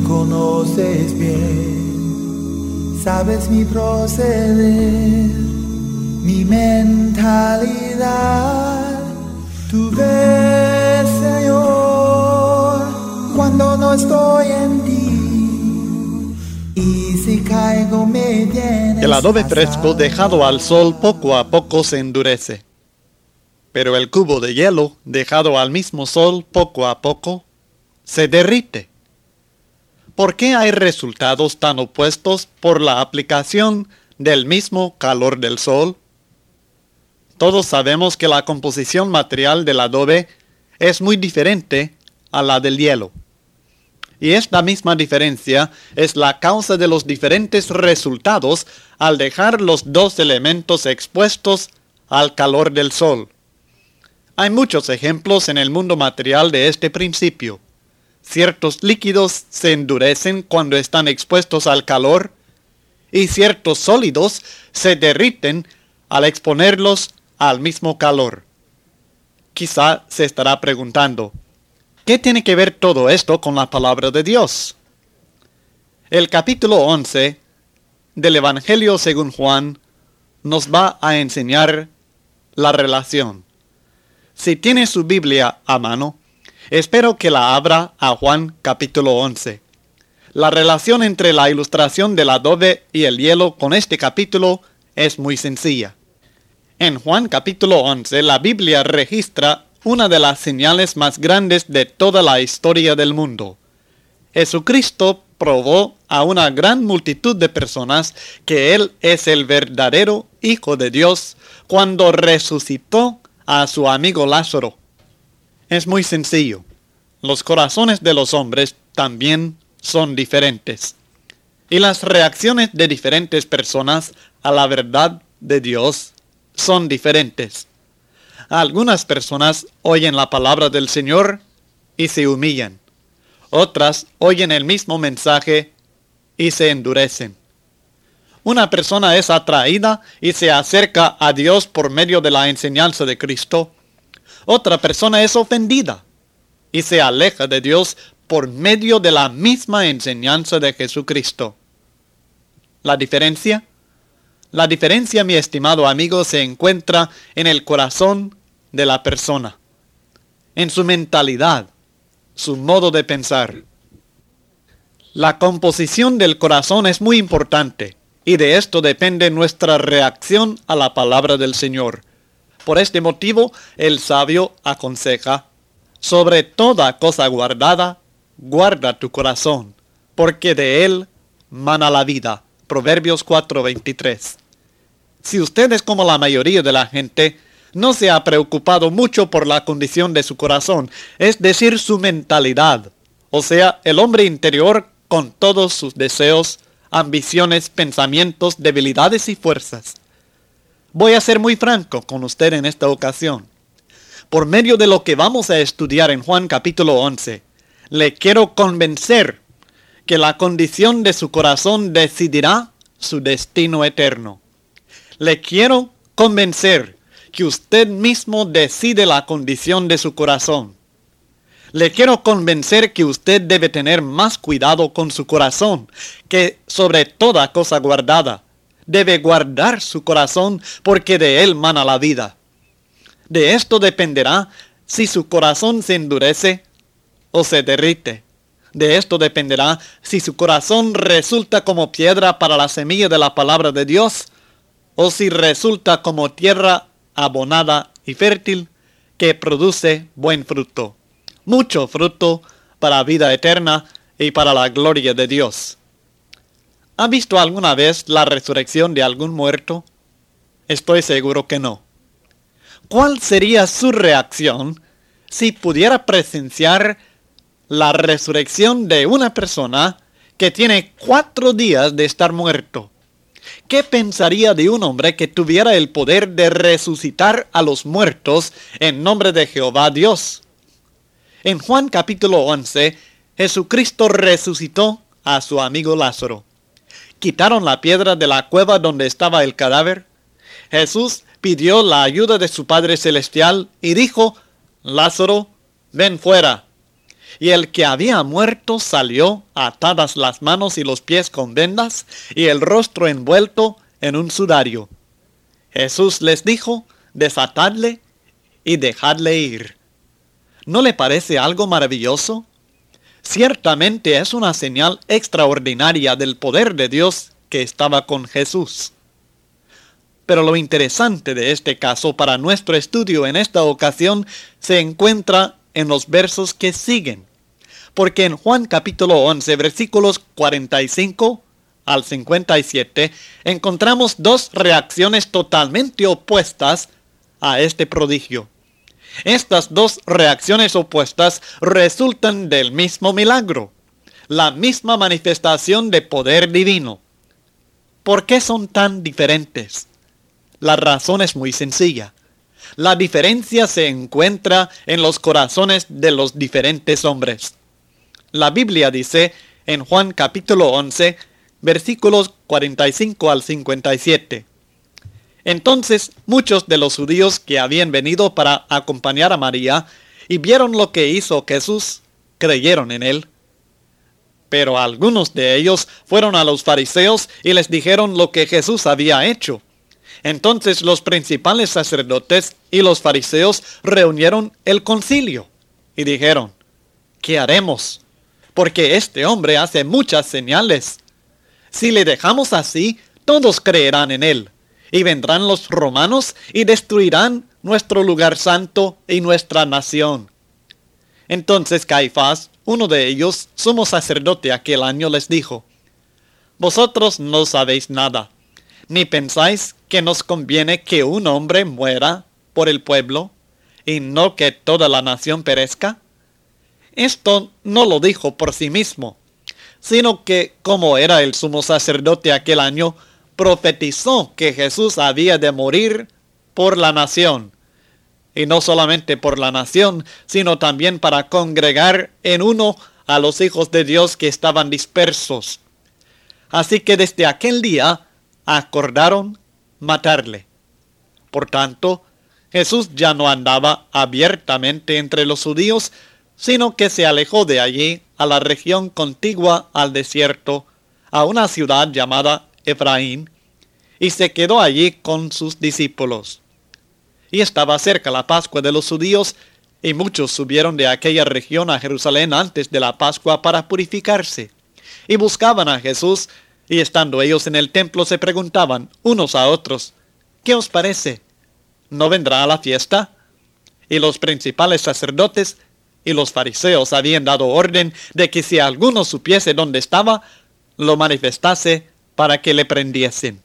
conoces bien, sabes mi proceder, mi mentalidad. Tú ves, Señor, cuando no estoy en ti, y si caigo me vienes. El adobe fresco dejado al sol poco a poco se endurece, pero el cubo de hielo dejado al mismo sol poco a poco se derrite. ¿Por qué hay resultados tan opuestos por la aplicación del mismo calor del sol? Todos sabemos que la composición material del adobe es muy diferente a la del hielo. Y esta misma diferencia es la causa de los diferentes resultados al dejar los dos elementos expuestos al calor del sol. Hay muchos ejemplos en el mundo material de este principio. Ciertos líquidos se endurecen cuando están expuestos al calor y ciertos sólidos se derriten al exponerlos al mismo calor. Quizá se estará preguntando, ¿qué tiene que ver todo esto con la palabra de Dios? El capítulo 11 del Evangelio según Juan nos va a enseñar la relación. Si tiene su Biblia a mano, espero que la abra a Juan capítulo 11. La relación entre la ilustración del adobe y el hielo con este capítulo es muy sencilla. En Juan capítulo 11, la Biblia registra una de las señales más grandes de toda la historia del mundo. Jesucristo probó a una gran multitud de personas que Él es el verdadero Hijo de Dios cuando resucitó a su amigo Lázaro. Es muy sencillo. Los corazones de los hombres también son diferentes. Y las reacciones de diferentes personas a la verdad de Dios son diferentes. Algunas personas oyen la palabra del Señor y se humillan. Otras oyen el mismo mensaje y se endurecen. Una persona es atraída y se acerca a Dios por medio de la enseñanza de Cristo. Otra persona es ofendida y se aleja de Dios por medio de la misma enseñanza de Jesucristo. ¿La diferencia? La diferencia, mi estimado amigo, se encuentra en el corazón de la persona, en su mentalidad, su modo de pensar. La composición del corazón es muy importante y de esto depende nuestra reacción a la palabra del Señor. Por este motivo, el sabio aconseja, sobre toda cosa guardada, guarda tu corazón, porque de él mana la vida. Proverbios 4:23. Si usted es como la mayoría de la gente, no se ha preocupado mucho por la condición de su corazón, es decir, su mentalidad, o sea, el hombre interior con todos sus deseos, ambiciones, pensamientos, debilidades y fuerzas. Voy a ser muy franco con usted en esta ocasión. Por medio de lo que vamos a estudiar en Juan capítulo 11, le quiero convencer que la condición de su corazón decidirá su destino eterno. Le quiero convencer que usted mismo decide la condición de su corazón. Le quiero convencer que usted debe tener más cuidado con su corazón, que sobre toda cosa guardada. Debe guardar su corazón porque de él mana la vida. De esto dependerá si su corazón se endurece o se derrite. De esto dependerá si su corazón resulta como piedra para la semilla de la palabra de Dios o si resulta como tierra abonada y fértil que produce buen fruto. Mucho fruto para vida eterna y para la gloria de Dios. ¿Ha visto alguna vez la resurrección de algún muerto? Estoy seguro que no. ¿Cuál sería su reacción si pudiera presenciar la resurrección de una persona que tiene 4 días de estar muerto? ¿Qué pensaría de un hombre que tuviera el poder de resucitar a los muertos en nombre de Jehová Dios? En Juan capítulo 11, Jesucristo resucitó a su amigo Lázaro. Quitaron la piedra de la cueva donde estaba el cadáver. Jesús pidió la ayuda de su Padre Celestial y dijo, Lázaro, ven fuera. y el que había muerto salió atadas las manos y los pies con vendas y el rostro envuelto en un sudario. Jesús les dijo: desatadle y dejadle ir. ¿No le parece algo maravilloso? Ciertamente es una señal extraordinaria del poder de Dios que estaba con Jesús. Pero lo interesante de este caso para nuestro estudio en esta ocasión se encuentra en los versos que siguen. Porque en Juan capítulo 11, versículos 45 al 57, encontramos dos reacciones totalmente opuestas a este prodigio. Estas dos reacciones opuestas resultan del mismo milagro, la misma manifestación de poder divino. ¿Por qué son tan diferentes? La razón es muy sencilla. La diferencia se encuentra en los corazones de los diferentes hombres. La Biblia dice en Juan capítulo 11, versículos 45 al 57. Entonces muchos de los judíos que habían venido para acompañar a María y vieron lo que hizo Jesús, creyeron en él. Pero algunos de ellos fueron a los fariseos y les dijeron lo que Jesús había hecho. Entonces los principales sacerdotes y los fariseos reunieron el concilio y dijeron: ¿qué haremos? Porque este hombre hace muchas señales. Si le dejamos así, todos creerán en él, y vendrán los romanos y destruirán nuestro lugar santo y nuestra nación. Entonces Caifás, uno de ellos, sumo sacerdote aquel año, les dijo: vosotros no sabéis nada, ni pensáis que nos conviene que un hombre muera por el pueblo, y no que toda la nación perezca. Esto no lo dijo por sí mismo, sino que, como era el sumo sacerdote aquel año, profetizó que Jesús había de morir por la nación. Y no solamente por la nación, sino también para congregar en uno a los hijos de Dios que estaban dispersos. Así que desde aquel día acordaron matarle. Por tanto, Jesús ya no andaba abiertamente entre los judíos, sino que se alejó de allí a la región contigua al desierto, a una ciudad llamada Efraín, y se quedó allí con sus discípulos. Y estaba cerca la Pascua de los judíos, y muchos subieron de aquella región a Jerusalén antes de la Pascua para purificarse, y buscaban a Jesús, y estando ellos en el templo se preguntaban unos a otros: ¿qué os parece? ¿No vendrá a la fiesta? Y los principales sacerdotes y los fariseos habían dado orden de que si alguno supiese dónde estaba, lo manifestase para que le prendiesen.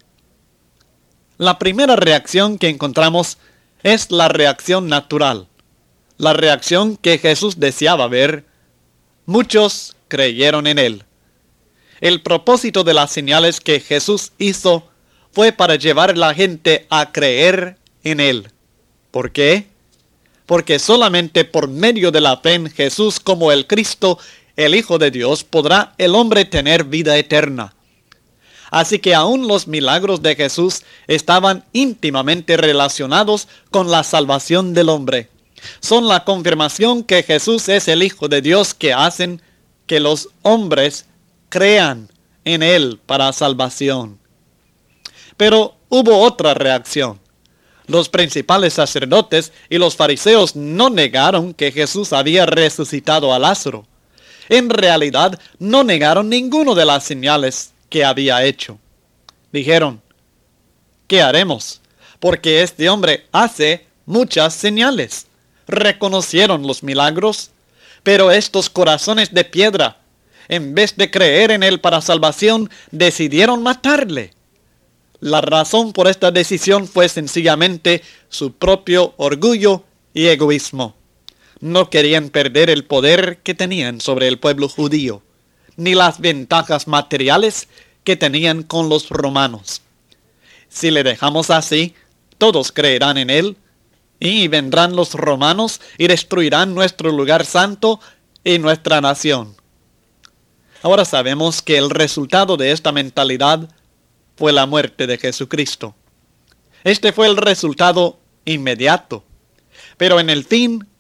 La primera reacción que encontramos es la reacción natural, la reacción que Jesús deseaba ver. Muchos creyeron en él. El propósito de las señales que Jesús hizo fue para llevar a la gente a creer en él. ¿Por qué? Porque solamente por medio de la fe en Jesús como el Cristo, el Hijo de Dios, podrá el hombre tener vida eterna. Así que aún los milagros de Jesús estaban íntimamente relacionados con la salvación del hombre. Son la confirmación que Jesús es el Hijo de Dios que hacen que los hombres crean en él para salvación. Pero hubo otra reacción. Los principales sacerdotes y los fariseos no negaron que Jesús había resucitado a Lázaro. En realidad, no negaron ninguno de las señales que había hecho. Dijeron: ¿qué haremos? Porque este hombre hace muchas señales. Reconocieron los milagros, pero estos corazones de piedra, en vez de creer en él para salvación, decidieron matarle. La razón por esta decisión fue sencillamente su propio orgullo y egoísmo. No querían perder el poder que tenían sobre el pueblo judío, ni las ventajas materiales que tenían con los romanos. Si le dejamos así, todos creerán en él, y vendrán los romanos y destruirán nuestro lugar santo y nuestra nación. Ahora sabemos que el resultado de esta mentalidad fue la muerte de Jesucristo. Este fue el resultado inmediato, pero en el fin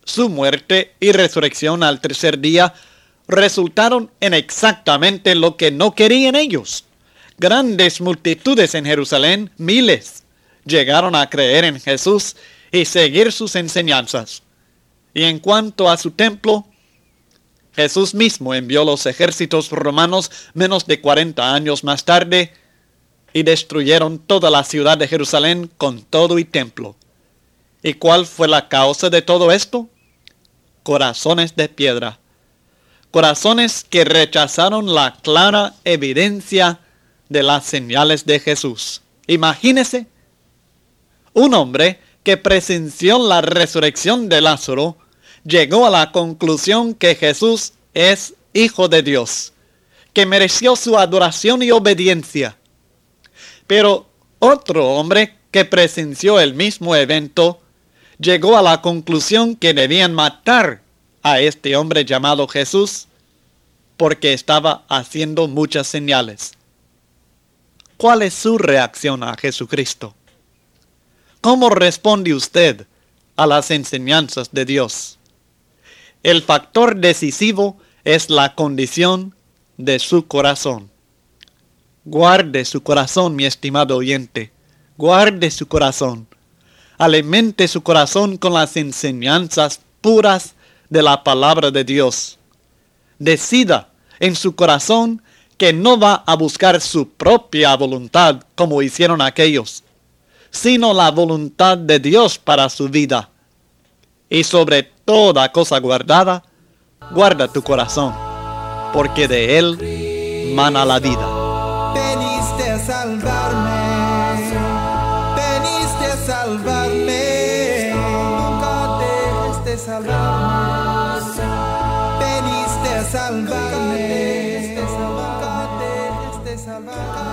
su muerte y resurrección al tercer día resultaron en exactamente lo que no querían ellos. Grandes multitudes en Jerusalén, miles, llegaron a creer en Jesús y seguir sus enseñanzas. Y en cuanto a su templo, Jesús mismo envió los ejércitos romanos menos de 40 años más tarde y destruyeron toda la ciudad de Jerusalén con todo y templo. ¿Y cuál fue la causa de todo esto? Corazones de piedra. Corazones que rechazaron la clara evidencia de las señales de Jesús. Imagínese, un hombre que presenció la resurrección de Lázaro llegó a la conclusión que Jesús es Hijo de Dios, que mereció su adoración y obediencia. Pero otro hombre que presenció el mismo evento llegó a la conclusión que debían matar a este hombre llamado Jesús porque estaba haciendo muchas señales. ¿Cuál es su reacción a Jesucristo? ¿Cómo responde usted a las enseñanzas de Dios? El factor decisivo es la condición de su corazón. Guarde su corazón, mi estimado oyente. Guarde su corazón. Alimente su corazón con las enseñanzas puras de la palabra de Dios. Decida en su corazón que no va a buscar su propia voluntad como hicieron aquellos, sino la voluntad de Dios para su vida. Y sobre toda cosa guardada, guarda tu corazón, porque de él mana la vida. Veniste a salvarme, veniste a salvarme, nunca dejes de salvarme, veniste a salvarme, nunca dejes de salvarme.